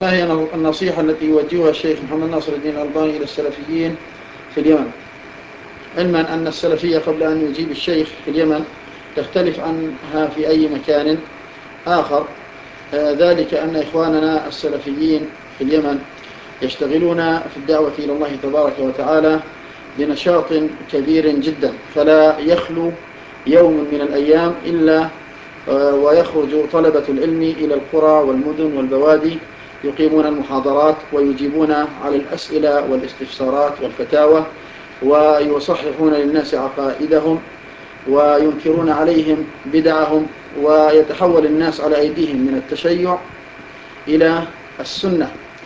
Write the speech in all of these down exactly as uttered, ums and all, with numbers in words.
ما هي النصيحة التي يوجهها الشيخ محمد ناصر الدين الألباني إلى السلفيين في اليمن؟ علما أن السلفية قبل أن يجيب الشيخ في اليمن تختلف عنها في أي مكان آخر. آه، ذلك أن إخواننا السلفيين في اليمن يشتغلون في الدعوة إلى الله تبارك وتعالى بنشاط كبير جدا، فلا يخلو يوم من الأيام إلا آه، ويخرج طلبة العلم إلى القرى والمدن والبوادي يقيمون المحاضرات ويجيبون على الأسئلة والاستفسارات والفتاوى، ويصححون للناس عقائدهم وينكرون عليهم بدعهم، ويتحول الناس على أيديهم من التشيع إلى السنة.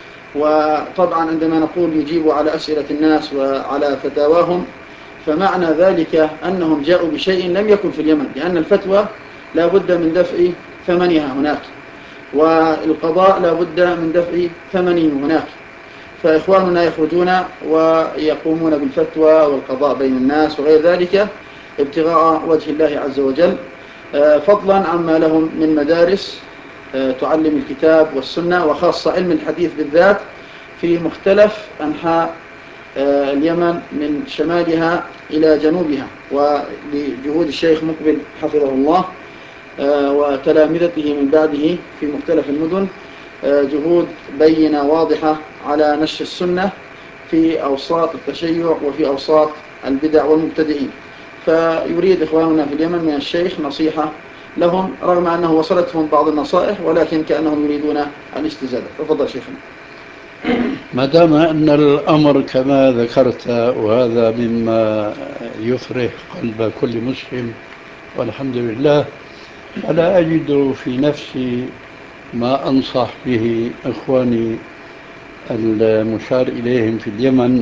وطبعا عندما نقول يجيب على أسئلة الناس وعلى فتاواهم، فمعنى ذلك أنهم جاءوا بشيء لم يكن في اليمن، لأن الفتوى لا بد من دفع ثمنها هناك، والقضاء لا بد من دفع ثمنه هناك. فإخواننا يخرجون ويقومون بالفتوى والقضاء بين الناس وغير ذلك ابتغاء وجه الله عز وجل، فضلا عما لهم من مدارس تعلم الكتاب والسنة، وخاصة علم الحديث بالذات في مختلف أنحاء اليمن من شمالها إلى جنوبها. ولجهود الشيخ مقبل حفظه الله وتلامذته من بعده في مختلف المدن جهود بينة واضحة على نشر السنة في أوساط التشيع وفي أوساط البدع والمبتدئين. فيريد إخواننا في اليمن من الشيخ نصيحة لهم، رغم أنه وصلتهم بعض النصائح ولكن كأنهم يريدون الاستزادة. تفضل شيخنا. ما دام أن الأمر كما ذكرت، وهذا مما يفرح قلب كل مسلم والحمد لله، فلا أجد في نفسي ما أنصح به إخواني المشار إليهم في اليمن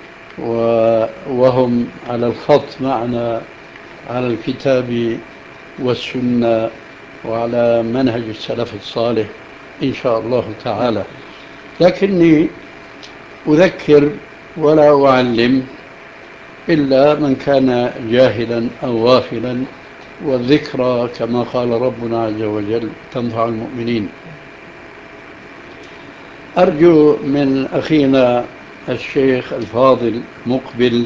وهم على الخط معنا على الكتاب والسنة وعلى منهج السلف الصالح إن شاء الله تعالى. لكني أذكر ولا أعلم إلا من كان جاهلا أو غافلا، والذكرى كما قال ربنا عز وجل تنفع المؤمنين. أرجو من أخينا الشيخ الفاضل مقبل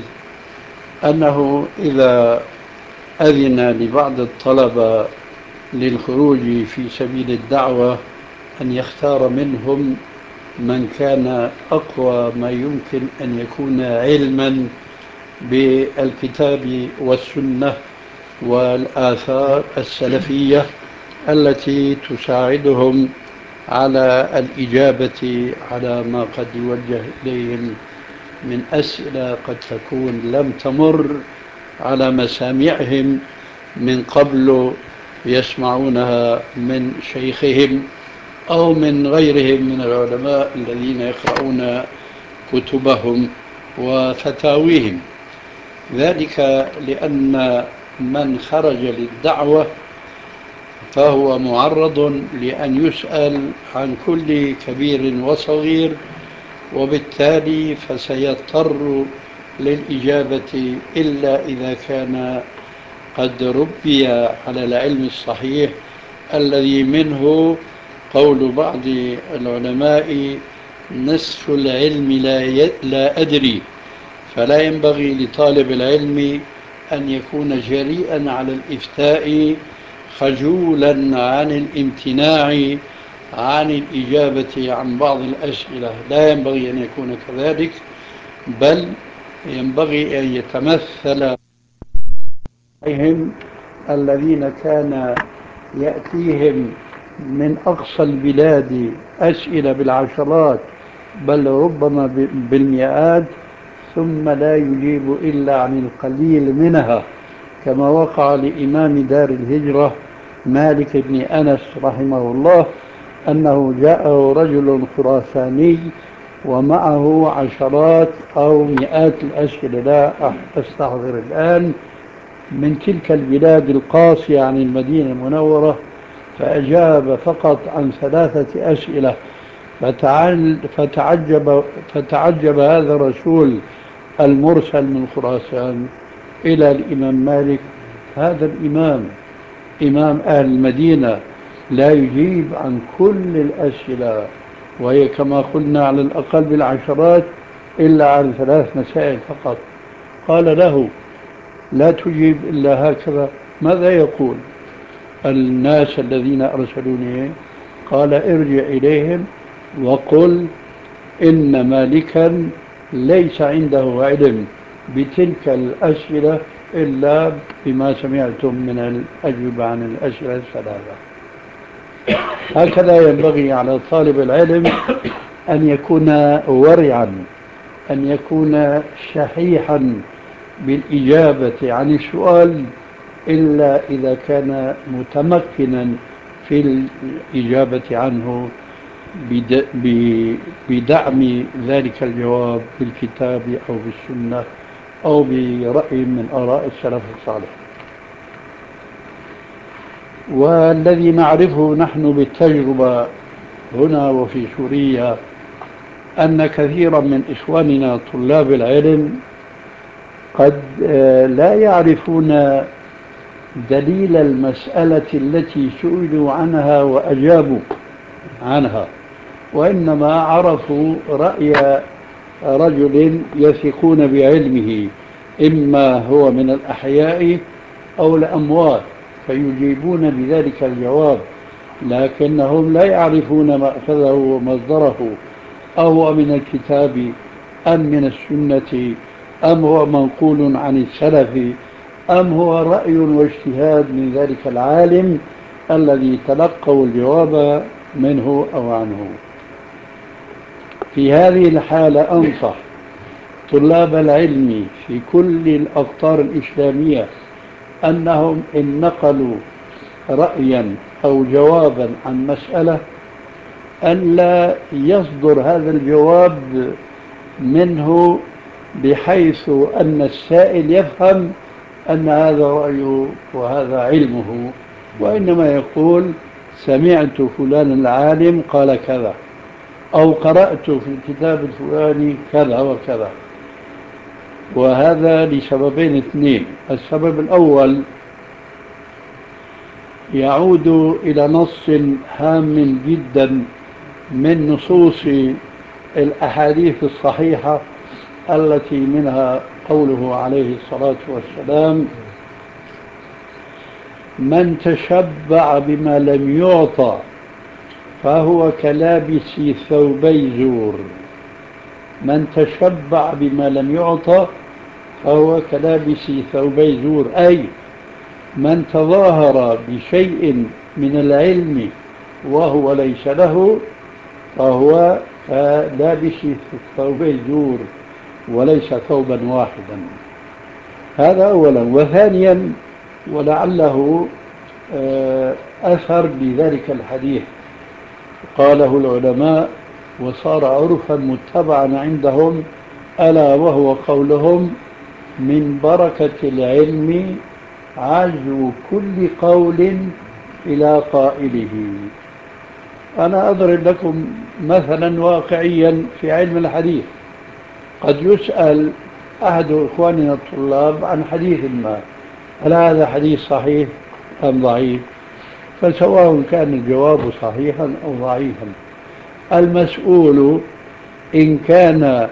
أنه إذا أذن لبعض الطلبة للخروج في سبيل الدعوة أن يختار منهم من كان أقوى ما يمكن أن يكون علما بالكتاب والسنة والآثار السلفية التي تساعدهم على الإجابة على ما قد يوجه إليهم من أسئلة قد تكون لم تمر على مسامعهم من قبل يسمعونها من شيخهم أو من غيرهم من العلماء الذين يقرؤون كتبهم وفتاويهم. ذلك لأن من خرج للدعوة فهو معرض لأن يسأل عن كل كبير وصغير، وبالتالي فسيضطر للإجابة إلا إذا كان قد ربي على العلم الصحيح الذي منه قول بعض العلماء نصف العلم لا, لا أدري. فلا ينبغي لطالب العلم أن يكون جريئا على الإفتاء خجولا عن الامتناع عن الإجابة عن بعض الأسئلة. لا ينبغي أن يكون كذلك، بل ينبغي أن يتمثل بهم الذين كان يأتيهم من أقصى البلاد أسئلة بالعشرات بل ربما بالمئات، ثم لا يجيب إلا عن القليل منها، كما وقع لإمام دار الهجرة مالك بن أنس رحمه الله أنه جاءه رجل خراساني ومعه عشرات أو مئات الأسئلة، لا أستحضر الآن، من تلك البلاد القاسية عن المدينة المنورة، فأجاب فقط عن ثلاثة أسئلة. فتعجب, فتعجب هذا الرسول المرسل من خراسان إلى الإمام مالك: هذا الإمام إمام أهل المدينة لا يجيب عن كل الأسئلة، وهي كما قلنا على الأقل بالعشرات إلا عن ثلاث مسائل فقط. قال له: لا تجيب إلا هكذا. ماذا يقول الناس الذين أرسلوني؟ قال: ارجع إليهم وقل إن مالكا ليس عنده علم بتلك الأسئلة إلا بما سمعتم من الأجوبة عن الأسئلة الثلاثة. هكذا ينبغي على طالب العلم أن يكون ورعا، أن يكون شحيحا بالإجابة عن السؤال، إلا إذا كان متمكنا في الإجابة عنه بدعم ذلك الجواب بالكتاب أو بالسنة أو برأي من آراء السلف الصالح. والذي نعرفه نحن بالتجربة هنا وفي سوريا أن كثيرا من إخواننا طلاب العلم قد لا يعرفون دليل المسألة التي سئلوا عنها وأجابوا عنها، وإنما عرفوا رأي رجل يثقون بعلمه، إما هو من الأحياء أو الأموات، فيجيبون بذلك الجواب، لكنهم لا يعرفون مأخذه ومصدره، أهو من الكتاب أم من السنة أم هو منقول عن السلف أم هو رأي واجتهاد من ذلك العالم الذي تلقوا الجواب منه أو عنه. في هذه الحالة أنصح طلاب العلم في كل الأقطار الإسلامية أنهم إن نقلوا رأيا أو جوابا عن مسألة أن لا يصدر هذا الجواب منه بحيث أن السائل يفهم أن هذا رأيه وهذا علمه، وإنما يقول: سمعت فلان العالم قال كذا، أو قرأت في الكتاب الفلاني كذا وكذا. وهذا لسببين اثنين: السبب الأول يعود إلى نص هام جدا من نصوص الأحاديث الصحيحة التي منها قوله عليه الصلاة والسلام: من تشبع بما لم يعطى فهو كلابس ثوبي زور. من تشبع بما لم يعطى فهو كلابس ثوبي زور، أي من تظاهر بشيء من العلم وهو ليس له فهو كلابس ثوبي زور وليس ثوبا واحدا. هذا أولا. وثانيا، ولعله أثر لذلك الحديث قاله العلماء وصار عرفا متبعا عندهم، ألا وهو قولهم: من بركة العلم عزو كل قول إلى قائله. أنا أضرب لكم مثلا واقعيا في علم الحديث. قد يسأل أحد إخواننا الطلاب عن حديث ما: هل هذا حديث صحيح أم ضعيف؟ فسواء كان الجواب صحيحا أو ضعيفا، المسؤول إن كان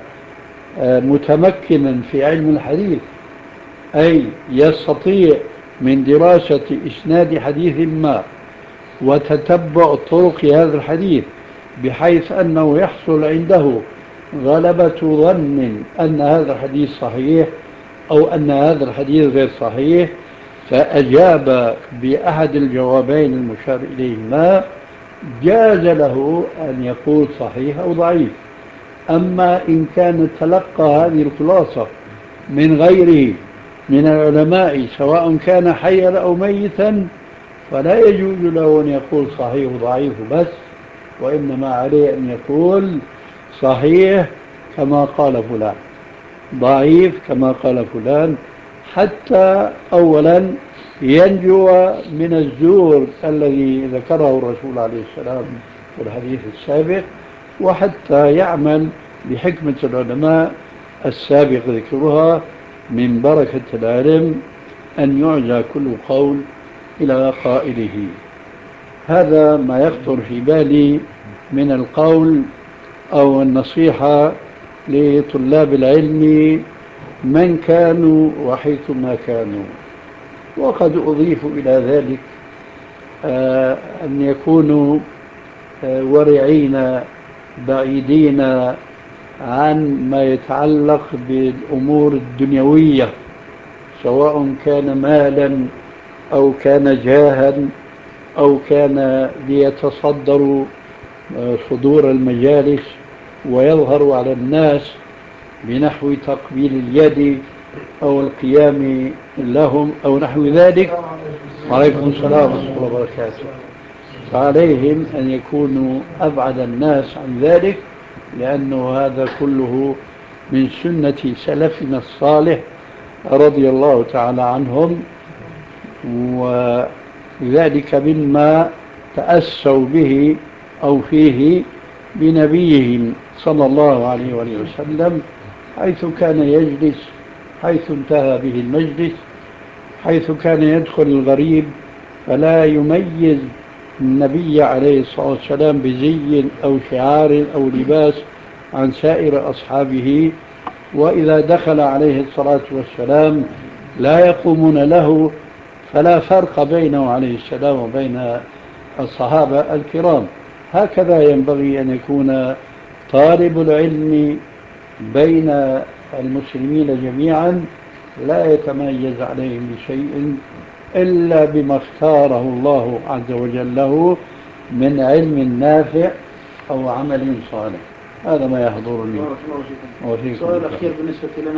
متمكنا في علم الحديث، أي يستطيع من دراسة إسناد حديث ما وتتبع طرق هذا الحديث بحيث أنه يحصل عنده غلبة ظن أن هذا الحديث صحيح أو أن هذا الحديث غير صحيح، فأجاب بأحد الجوابين المشار إليهما، جاز له أن يقول صحيح أو ضعيف. أما إن كان تلقى هذه الخلاصة من غيره من العلماء سواء كان حيا أو ميتا، فلا يجوز له أن يقول صحيح وضعيف بس، وإنما عليه أن يقول صحيح كما قال فلان، ضعيف كما قال فلان، حتى أولا ينجو من الزور الذي ذكره الرسول عليه السلام في الحديث السابق، وحتى يعمل بحكمة العلماء السابق ذكرها: من بركة العلم أن يعزى كل قول إلى قائله. هذا ما يخطر في بالي من القول أو النصيحة لطلاب العلم من كانوا وحيثما كانوا. وقد أضيف إلى ذلك آه أن يكونوا آه ورعين بعيدين عن ما يتعلق بالأمور الدنيوية، سواء كان مالا أو كان جاها أو كان ليتصدروا صدور المجالس ويظهر على الناس بنحو تقبيل اليد أو القيام لهم أو نحو ذلك. وعليكم السلام ورحمة الله وبركاته. فعليهم أن يكونوا أبعد الناس عن ذلك، لأنه هذا كله من سنة سلفنا الصالح رضي الله تعالى عنهم، وذلك مما تأسوا به أو فيه بنبيهم صلى الله عليه وسلم، حيث كان يجلس، حيث انتهى به المجلس، حيث كان يدخل الغريب فلا يميز النبي عليه الصلاة والسلام بزي أو شعار أو لباس عن سائر أصحابه. وإذا دخل عليه الصلاة والسلام لا يقومون له، فلا فرق بينه عليه السلام وبين الصحابة الكرام. هكذا ينبغي أن يكون طالب العلم بين المسلمين جميعا، لا يتميز عليهم بشيء إلا بما اختاره الله عز وجل له من علم نافع أو عمل صالح. هذا ما يحضرني. سؤال أخير بالنسبة لنا.